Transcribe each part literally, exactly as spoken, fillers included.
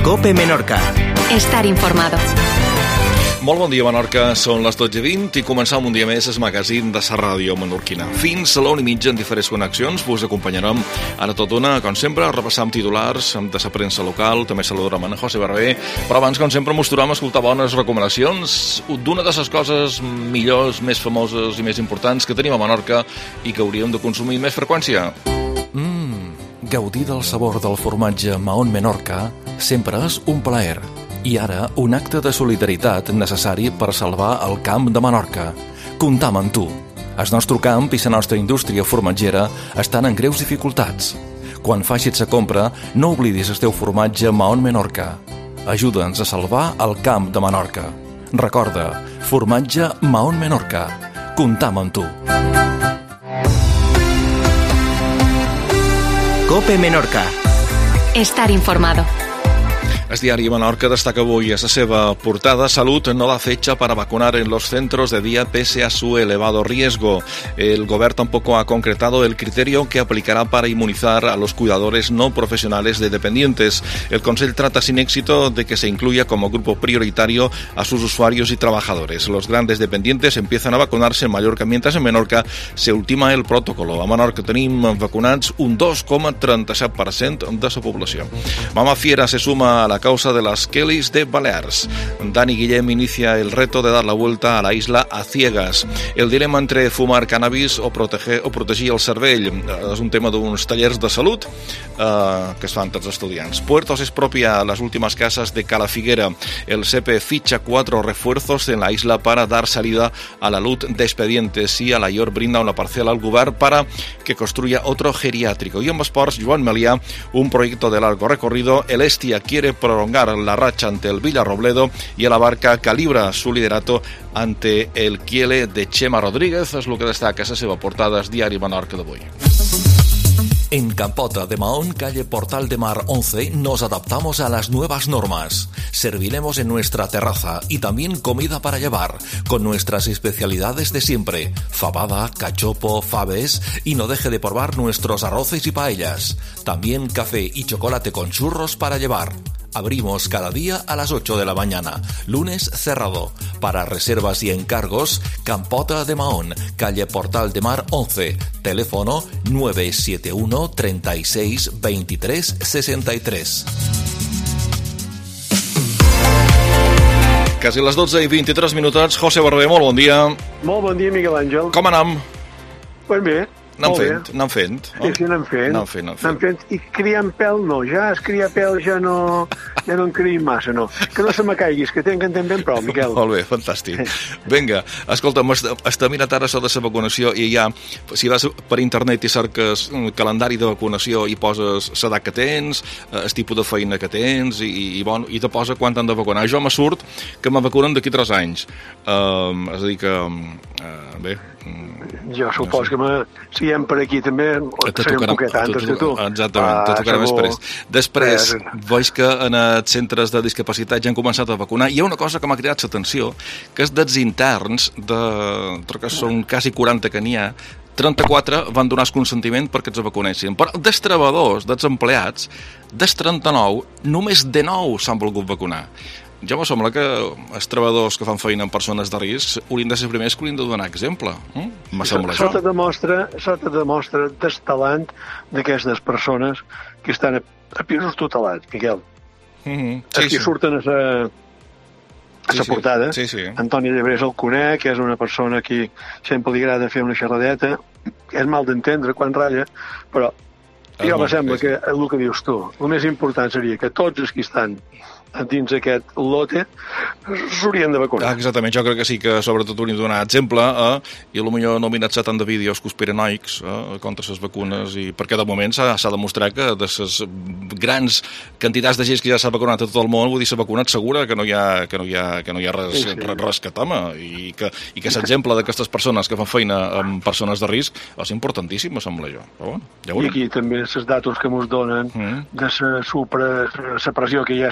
COPE Menorca. Estar informado. Molt bon dia, Menorca. Són les dotze i vint i començam un dia més el magazín de la ràdio menorquina. Fins a l'una i mitja en diferents connexions vos acompanyarem ara tot una, com sempre, repassam titulars de la premsa local, també saludarem a José Barber, però abans, com sempre, mostrarem escoltar bones recomanacions d'una de les coses millors, més famoses i més importants que tenim a Menorca i que hauríem de consumir amb més freqüència. Mmm, gaudir del sabor del formatge Mahón Menorca sempre és un plaer. I ara, un acte de solidaritat necessari per salvar el camp de Menorca. Comptam amb tu. El nostre camp i la nostra indústria formatgera estan en greus dificultats. Quan facis la compra, no oblidis el teu formatge Mahón Menorca. Ajuda'ns a salvar el camp de Menorca. Recorda, formatge Mahón Menorca. Comptam amb tu. COPE Menorca. Estar informado. El diario Menorca destaca hoy a la seva portada: Salud no da fecha para vacunar en los centros de día pese a su elevado riesgo. El gobierno tampoco ha concretado el criterio que aplicará para inmunizar a los cuidadores no profesionales de dependientes. El Consell trata sin éxito de que se incluya como grupo prioritario a sus usuarios y trabajadores. Los grandes dependientes empiezan a vacunarse en Mallorca, mientras en Menorca se ultima el protocolo. A Menorca tenim vacunats un dos coma trenta-set per cent de la població. Mama Fiera se suma a la causa de las Kellys de Balears. Dani Guillem inicia el reto de dar la vuelta a la isla a ciegas. El dilema entre fumar cannabis o proteger, o protegir el cervell és un tema d'uns tallers de salut eh, que es fan tots els estudiants. Puertos expropia las últimas casas de Cala Figuera. El S E P E ficha cuatro refuerzos en la isla para dar salida a la luz de expedientes y a la I O R brinda una parcela al govern para que construya otro geriátrico. Y en esports, Joan Melià, un proyecto de largo recorrido. El Estia quiere prolongar la racha ante el Villarrobledo y el Abarca calibra su liderato ante el Kiele de Chema Rodríguez. Es lo que destaca esa seva portada al diari Menorca d'avui. En Campota de Mahón, calle Portal de Mar once, nos adaptamos a las nuevas normas. Serviremos en nuestra terraza y también comida para llevar, con nuestras especialidades de siempre: fabada, cachopo, faves, y no deje de probar nuestros arroces y paellas. También café y chocolate con churros para llevar. Abrimos cada día a las ocho de la mañana. Lunes cerrado. Para reservas y encargos, Campota de Mahón, calle Portal de Mar once. Teléfono nueve siete uno, treinta y seis, veintitrés, sesenta y tres. Quasi les dotze i vint-i-tres minuts. José Barber, molt bon dia. Molt bon dia, Miguel Àngel. Com anam? Pues bé. Anem fent, anem fent. Sí, sí, anem fent. Anem fent, anem fent. fent. I criant pèl no, ja es cria pèl, ja no, ja no en criï massa, no. Que no se me caiguis, que tenc entenc ben prou, Miquel. Molt bé, fantàstic. Vinga, escolta'm, està mirat ara això de la vacunació i ja, si vas per internet i cerques el calendari de vacunació i poses l'edat que tens, el tipus de feina que tens i, i, bon, i te posa quan t'han de vacunar. Jo me surt que me vacunen d'aquí tres anys. Um, és a dir que, uh, bé... Jo supos que me, si hi hem per aquí també seré un poquet antes que tu. Exactament, te tocarà després. Després, veig que en els centres de discapacitat ja han començat a vacunar. Hi ha una cosa que m'ha cridat l'atenció, que és dels interns, de, que són quasi quaranta que n'hi ha, trenta-quatre van donar el consentiment perquè els vacunessin. Però dels treballadors, dels empleats, dels trenta-nou, només de nou s'han volgut vacunar. Ja me sembla que els treballadors que fan feina amb persones de risc haurien de ser primers que haurien de donar exemple. Mm? Me sembla això. Això te demostra, això te demostra el talent d'aquestes persones que estan a, a pisos tutelats, Miquel. Mm-hmm. Sí, Els que sí. surten a la a Sí, la portada. sí, sí. Antoni Llebrés el conec, és una persona que sempre li agrada fer una xerradeta. És mal d'entendre quan ratlla, però Ah, jo me molt sembla bé. que el que dius tu, el més important seria que tots els que estan dins aquest lote s'haurien de vacunar. Ah, exactament, jo crec que sí que sobretot hauríem de donar exemple eh, i potser no mirar-se tant de vídeos conspiranoics eh, contra les vacunes, i perquè de moment s'ha demostrat que de les grans quantitats de gent que ja s'ha vacunat a tot el món, vull dir, s'ha vacunat segura que no hi ha, que no hi ha, que no hi ha res, sí, sí. res, res que tema, i que, i que l'exemple d'aquestes persones que fan feina amb persones de risc és importantíssim, me sembla jo. Però bueno, ja I aquí també els datos que ens donen Mm. de la supra, la pressió que hi ha a la U C I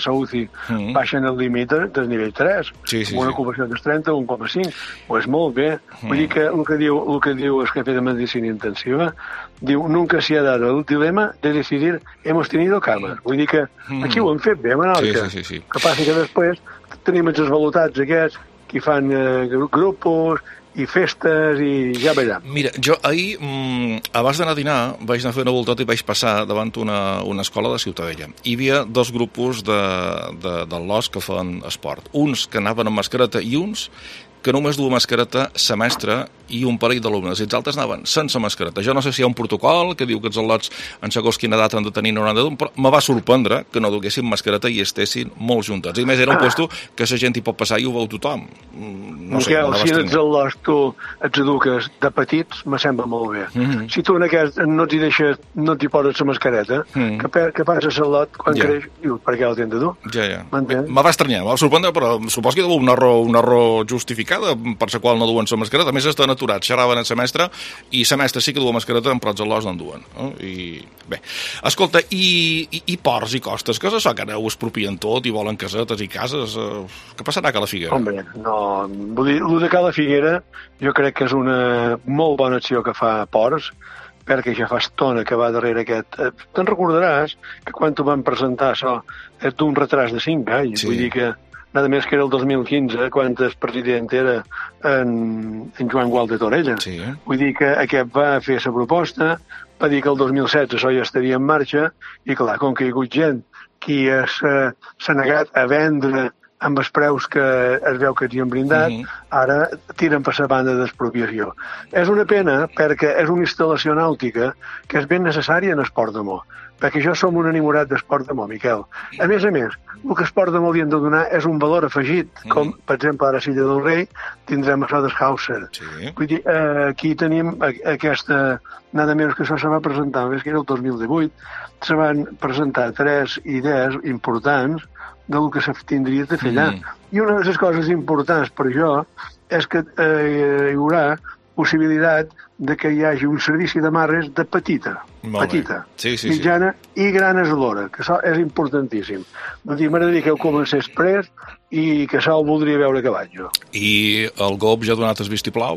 mm. baixen el límit del nivell tres, sí, sí, amb una sí. ocupació del trenta, un coma cinc, pues molt bé. Mm. Vull dir que el que diu el que diu el jefe de medicina intensiva, diu, nunca se ha dado el dilema de decidir, hemos tenido camas. Vull dir que aquí ho hem fet bé, a Menorca. Sí, sí, sí, sí. Que passa que després tenim els esvalutats aquests que fan eh, grupos i festes i ja veurem. Mira, jo ahir, mmm, abans d'anar a dinar, vaig anar a fer una voltota i vaig passar davant una, una escola de Ciutadella. Hi havia dos grupos de, de, del L O S que fan esport. Uns que anaven amb mascareta i uns que només duen mascareta semestre i un parell d'alumnes, i els altres anaven sense mascareta. Jo no sé si hi ha un protocol que diu que els al·lots en segons quina edat han de tenir noranta, però me va sorprendre que no duguessin mascareta i estessin molt juntats. I més era un puesto que la gent hi pot passar i ho veu tothom. No sé, Miquel, si ets al·lots tu ets eduques de petits, me sembla molt bé. Mm-hmm. Si tu en aquest no t'hi deixes, no t'hi poses la mascareta, mm. que, que passes al·lot quan yeah. creix, dius, per què el tens de dur? Ja, ja. Me va estranyar, me va sorprendre, però supos que hi ha un error, un error justificat per la qual no duen la mascareta. A més, estan aturats, xerraven el semestre, i semestre sí que duen mascareta, però els al·lots no en duen. No? I, bé, escolta, i, i, i ports i costes, que és això que ara ho expropien tot i volen casetes i cases? Què passarà a Cala Figuera? Home, no, vull dir, el de Cala Figuera jo crec que és una molt bona acció que fa Ports, perquè ja fa estona que va darrere aquest... Te'n recordaràs que quan ho van presentar això és d'un retras de cinc anys, sí. Vull dir que nada més que era el dos mil quinze, quan el president era en, en Joan Gual de Torella. Sí. Vull dir que aquest va fer la proposta, va dir que el dos mil setze això ja estaria en marxa, i clar, com que hi ha hagut gent qui s'ha negat a vendre amb els preus que es veu que t'hi han brindat, mm-hmm. ara tiren per la banda d'expropiació. És una pena perquè és una instal·lació nàutica que és ben necessària en Esport de Mó, perquè jo som un enamorat d'Esport de Mó, Miquel. A més a més, el que Esport de Mó li han de donar és un valor afegit, mm. com, per exemple, ara a Silla del Rei tindrem això d'Schauser. Sí. Vull dir, eh, aquí tenim aquesta... Nada menys que això se va presentar, més que era el dos mil divuit, se van presentar tres idees importants del que se tindria de fer allà. Mm. I una de les coses importants per això és que eh, hi haurà possibilitat de que hi hagi un servici d'amarres de petita, Molt petita, sí, sí, mitjana sí. i gran eslora, que això és importantíssim. M'agradaria que ho comencés pres i que això ho voldria veure que vaig jo. I el G O P ja ha donat el vistiplau?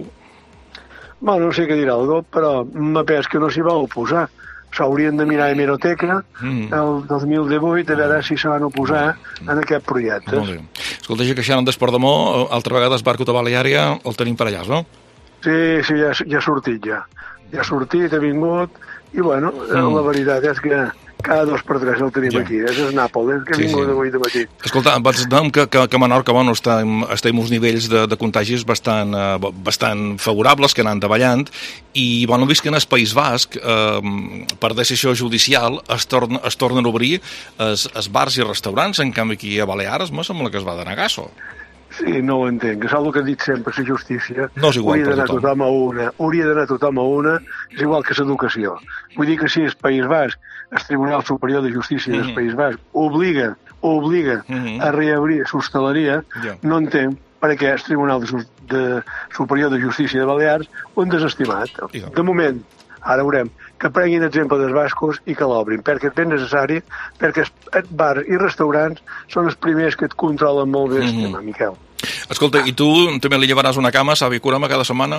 Bueno, no sé què dirà el G O P, però m'ha pes que no s'hi va oposar. S'haurien de mirar a Hemeroteca mm. el dos mil divuit a veure si se van oposar mm. en aquest projecte. Molt bé. Escolta, ja que això en d'Esport de Mó, altra vegada el barco de Baleària el tenim per allà, no? Sí, sí, ja, ja ha sortit ja. Ja ha sortit, ha vingut, i bueno, mm. la veritat és que cada dos per tres el tenim ja. Aquí. És el Nàpols, que ha sí, vingut sí. avui de matí. Escolta, vaig dir que, que, que Menorca bueno, està, està en uns nivells de, de contagis bastant, uh, bastant favorables, que anan davallant, i bueno, vist que en el País Basc, eh, per decisió judicial, es, torna, es tornen a obrir els, els bars i restaurants, en canvi aquí a Balears me sembla que es va denegar això. Sí, no ho entenc. És el que he dit sempre, la justícia. No és igual hauria per d'anar tothom. tothom a una. Hauria d'anar tothom a una. És igual que l'educació. Vull dir que si el País Basc, el Tribunal Superior de Justícia mm-hmm. del País Basc, obliga, obliga mm-hmm. a reobrir l'hostaleria, yeah. no entenc perquè el Tribunal de, de Superior de Justícia de Balears ho han desestimat. Yeah. De moment, ara veurem, que prenguin exemple dels bascos i que l'obrin, perquè és ben necessari, perquè els bars i restaurants són els primers que et controlen molt bé el mm-hmm. tema, Miquel. Escolta, i tu també li llevaràs una cama, Savi Kurama, cada setmana?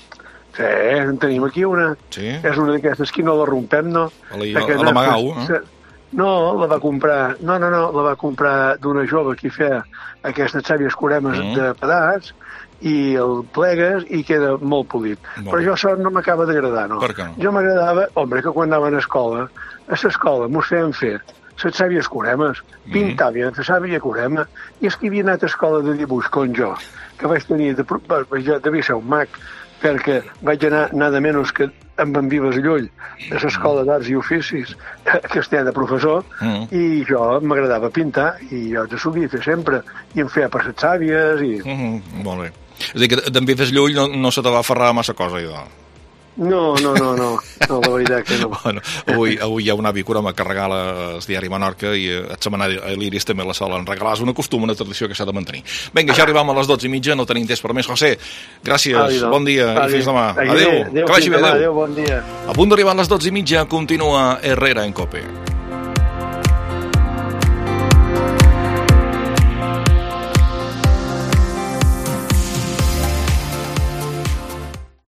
Sí, en tenim aquí una. Sí? És una d'aquestes que no la rompem, no? A la, a la Magau, eh? No, la va comprar... No, no, no, la va comprar d'una jove que feia aquestes xàvies curemes mm. de pedats, i el plegues i queda molt polit. Molt. Però jo això no m'acaba d'agradar, no? Per què no? Jo m'agradava, home, que quan anaven a escola, a l'escola mos feien fer les sàvies curemes, mm. pintaven la sàvia curema, i és que hi havia anat a escola de dibuix, com jo, que vaig tenir, de, jo devia ser un mag, perquè vaig anar nada menys que amb en Vives Llull, a l'Escola d'Arts i Oficis, que estia de professor, mm. i jo m'agradava pintar, i jo ho solia fer sempre, i em feia per les sàvies, i... Mm, molt bé. És a dir, que d'en Vives Llull no, no se te va aferrar massa cosa, idò. No, no, no, no, no, la veritat que no. Bueno, avui, avui hi ha una avi Kurama que regala el diari Menorca i el setmanari l'Iris també la solen regalar. És una costum, una tradició que s'ha de mantenir. Vinga, ja arribam a les dotze i mitja, no tenim temps per més. José, gràcies, adéu, bon dia adéu. I fins demà. Adéu, adéu, adéu, que vagi bé, adéu. Adéu, bon dia. A punt d'arribar a les dotze i mitja, continua Herrera en Cope.